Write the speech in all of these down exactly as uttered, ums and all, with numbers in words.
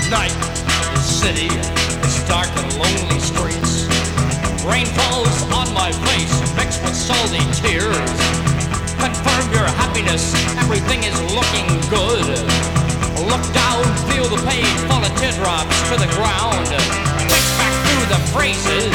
night, the city is dark and lonely streets. Rain falls on my face, mixed with salty tears. Confirm your happiness, everything is looking good. Look down, feel the pain, fall of teardrops to the ground. Think back through the phrases.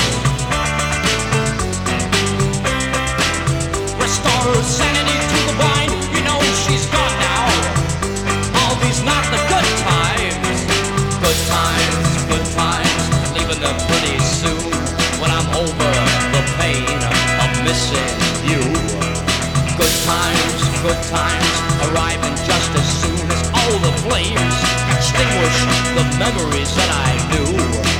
Restore sanity to the blind, you know she's gone now. All these not the good times. Good times, good times, leaving them pretty soon. When I'm over the pain of missing you. Good times, good times, arriving just as soon as all the flames extinguish the memories that I knew.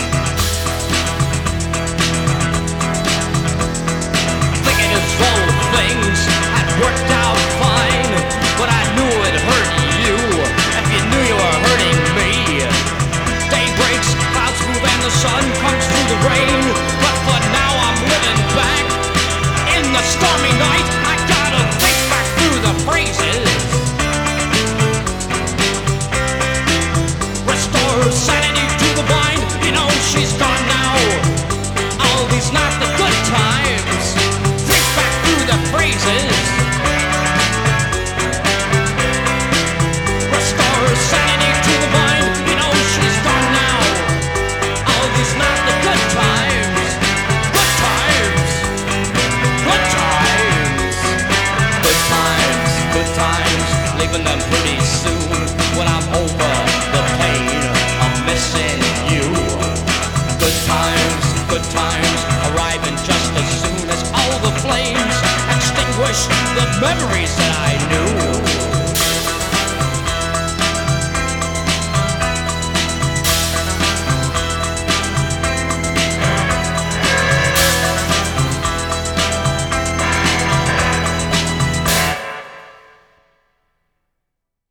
Thinking as though things had worked out fine, but I knew it hurt you, if you knew you were hurting me. Day breaks, clouds move and the sun comes through the rain, but for now I'm living back in the stormy night. I gotta think back through the phrases. Restore sanity to the blind, you know she's gone now. All these not the good times. Think back through the phrases. Restore sanity to the blind, you know she's gone now. All these not the good times. Good times. Good times. Good times. Good times. Leaving them pretty soon when I'm over the pain of missing you. Good times. Good times. Arriving just as soon as all the flames extinguish the memories that I